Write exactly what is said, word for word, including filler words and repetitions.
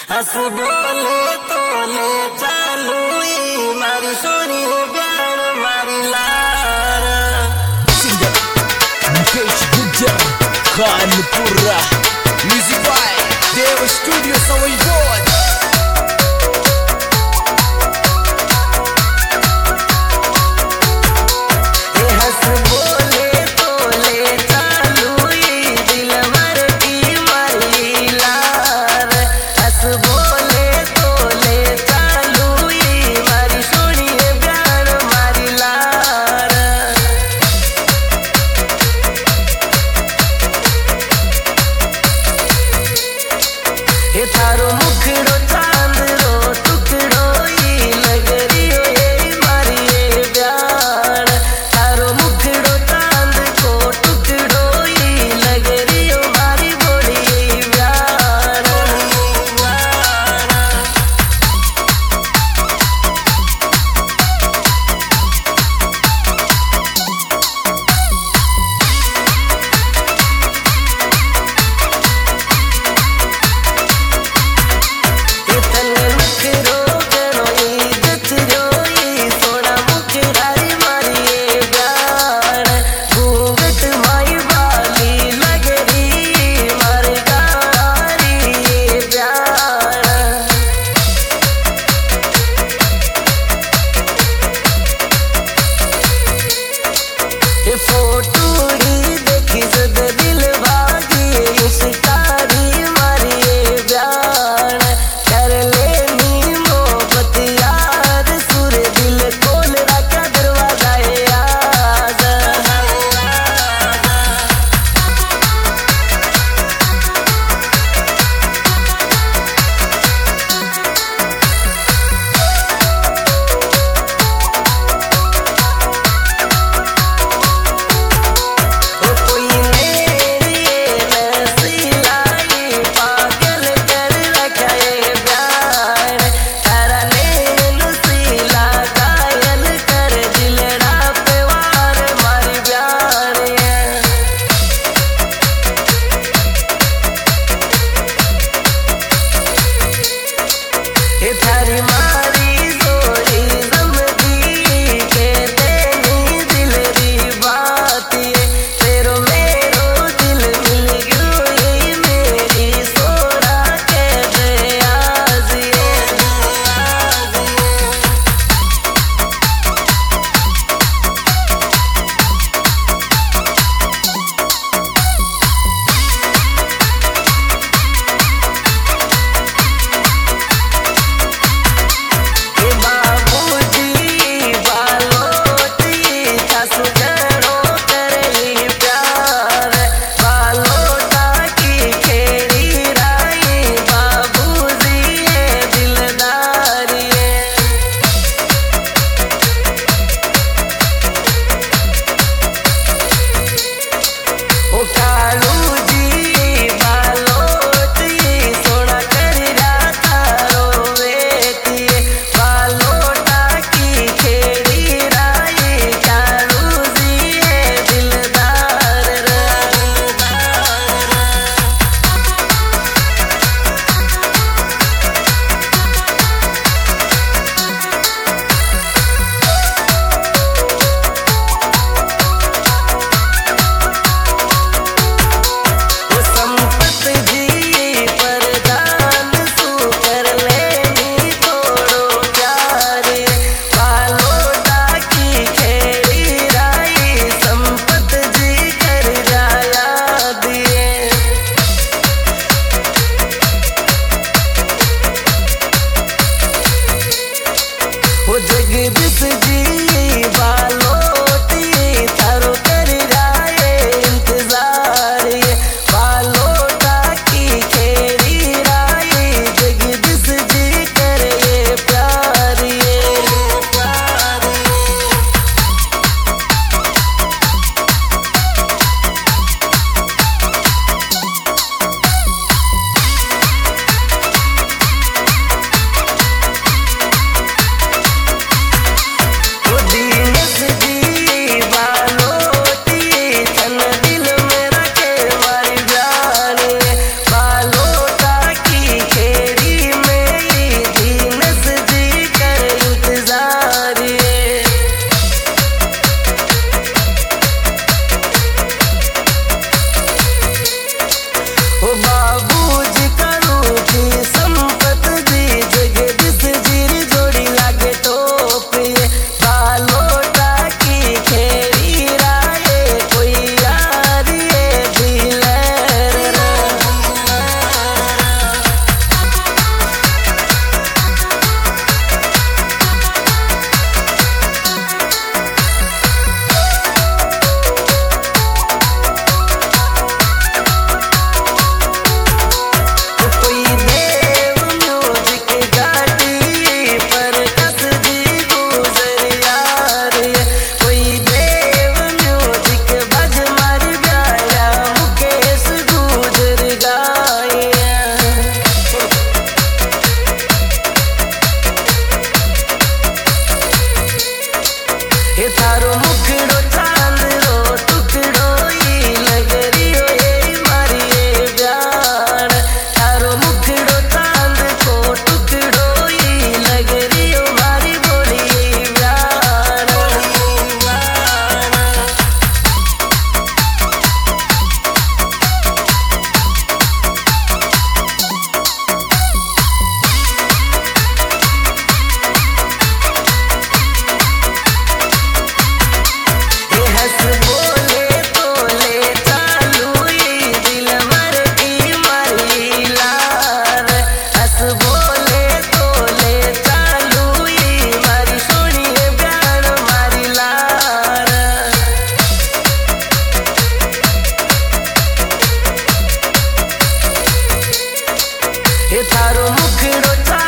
हस बोले तोले चालू मारी सोनी प्यार मारी लार सिंगर मुकेश गुज्जर कानपुरा म्यूजिक बाय देव स्टूडियो सवई बोल थारो मुखड़ो चांद रो टुकड़ो ई लगरियो ए मारिए प्यार थारो मुखड़ो चांद को टुकड़ो ई लगरियो मारी बोली प्यार फोटोड़ी देखी जद दिल भागी शिकारी मारिए प्यार कर लेनी मोहब्बत यार सुर दिल खोल रखा दरवाजा याद थारी मारी जोड़ी जमदी के देनी दिल री बात तेरो मेरो दिल मिल गई मेरी सोरा के दयाज जगदीश जी बालोटी थारो कर जाए इंतजार बालोटा की खेड़ी राय जगदीश जी करे प्यार ये प्यार मुखड़ो